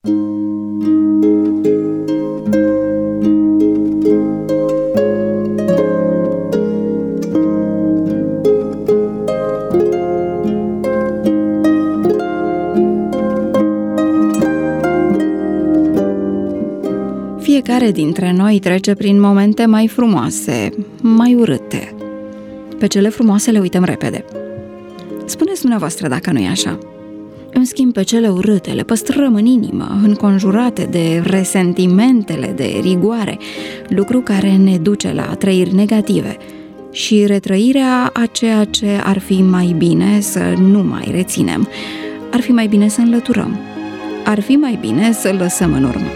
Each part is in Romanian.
Fiecare dintre noi trece prin momente mai frumoase, mai urâte. Pe cele frumoase le uităm repede. Spuneți dumneavoastră dacă nu e așa. În schimb, pe cele urâte le păstrăm în inimă, înconjurate de resentimentele, de rigoare, lucru care ne duce la trăiri negative și retrăirea a ceea ce ar fi mai bine să nu mai reținem. Ar fi mai bine să înlăturăm. Ar fi mai bine să lăsăm în urmă.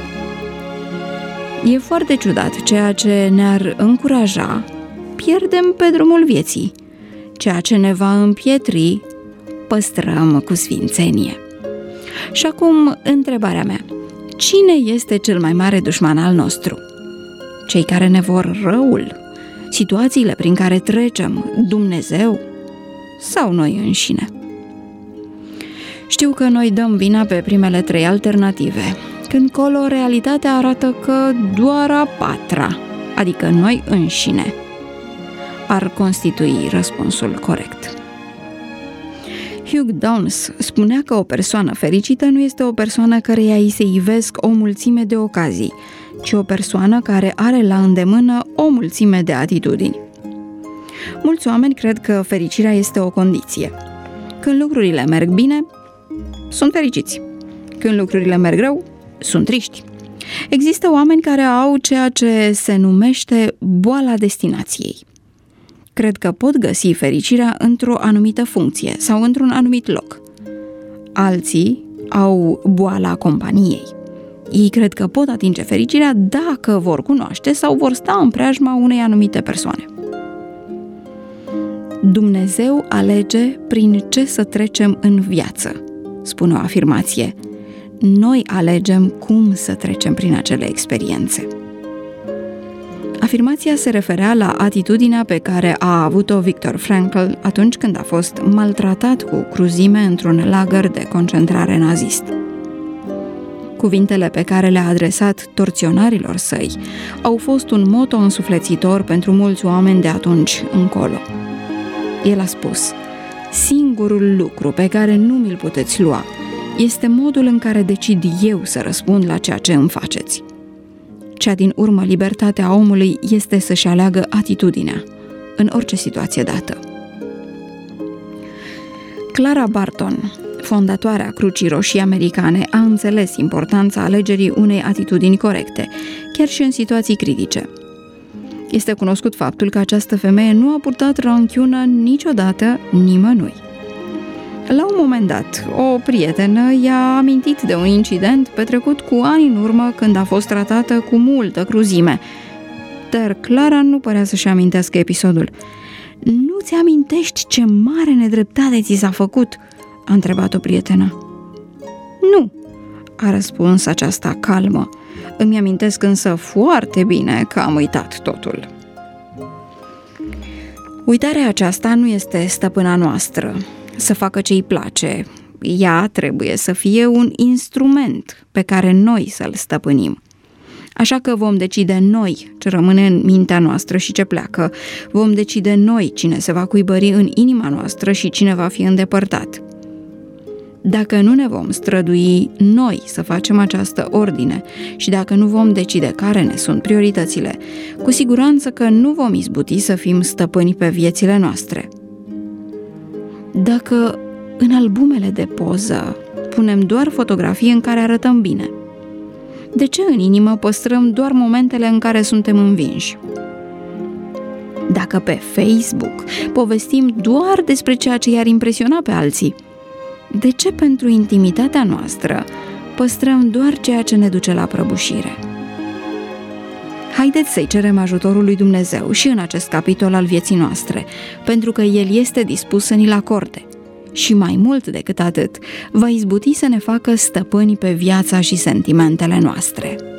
E foarte ciudat, ceea ce ne-ar încuraja, pierdem pe drumul vieții. Ceea ce ne va împietri, păstrăm cu sfințenie. Și acum, întrebarea mea. Cine este cel mai mare dușman al nostru? Cei care ne vor răul? Situațiile prin care trecem? Dumnezeu? Sau noi înșine? Știu că noi dăm vina pe primele 3 alternative, când colo realitatea arată că doar a 4-a, adică noi înșine, ar constitui răspunsul corect. Hugh Downs spunea că o persoană fericită nu este o persoană căreia îi se ivesc o mulțime de ocazii, ci o persoană care are la îndemână o mulțime de atitudini. Mulți oameni cred că fericirea este o condiție. Când lucrurile merg bine, sunt fericiți. Când lucrurile merg rău, sunt triști. Există oameni care au ceea ce se numește boala destinației. Cred că pot găsi fericirea într-o anumită funcție sau într-un anumit loc. Alții au boala companiei. Ei cred că pot atinge fericirea dacă vor cunoaște sau vor sta în preajma unei anumite persoane. Dumnezeu alege prin ce să trecem în viață, spune o afirmație. Noi alegem cum să trecem prin acele experiențe. Afirmația se referea la atitudinea pe care a avut-o Viktor Frankl atunci când a fost maltratat cu cruzime într-un lagăr de concentrare nazist. Cuvintele pe care le-a adresat torționarilor săi au fost un moto însuflețitor pentru mulți oameni de atunci încolo. El a spus: singurul lucru pe care nu mi-l puteți lua este modul în care decid eu să răspund la ceea ce îmi faceți. Cea din urmă libertatea omului este să-și aleagă atitudinea, în orice situație dată. Clara Barton, fondatoarea Crucii Roșii Americane, a înțeles importanța alegerii unei atitudini corecte, chiar și în situații critice. Este cunoscut faptul că această femeie nu a purtat ranchiună niciodată nimănui. La un moment dat, o prietenă i-a amintit de un incident petrecut cu ani în urmă când a fost tratată cu multă cruzime. Dar Clara nu părea să-și amintească episodul. Nu ți amintești ce mare nedreptate ți s-a făcut?" a întrebat-o prietena. Nu," a răspuns aceasta calmă. Îmi amintesc însă foarte bine că am uitat totul." Uitarea aceasta nu este stăpâna noastră. Să facă ce îi place. Ea trebuie să fie un instrument pe care noi să-l stăpânim. Așa că vom decide noi ce rămâne în mintea noastră și ce pleacă. Vom decide noi cine se va cuibări în inima noastră și cine va fi îndepărtat. Dacă nu ne vom strădui noi să facem această ordine și dacă nu vom decide care ne sunt prioritățile, cu siguranță că nu vom izbuti să fim stăpâni pe viețile noastre. Dacă în albumele de poză punem doar fotografii în care arătăm bine, de ce în inimă păstrăm doar momentele în care suntem învinși? Dacă pe Facebook povestim doar despre ceea ce i-ar impresiona pe alții, de ce pentru intimitatea noastră păstrăm doar ceea ce ne duce la prăbușire? Haideți să-i cerem ajutorul lui Dumnezeu și în acest capitol al vieții noastre, pentru că El este dispus să ni-l acorde. Și mai mult decât atât, va izbuti să ne facă stăpâni pe viața și sentimentele noastre.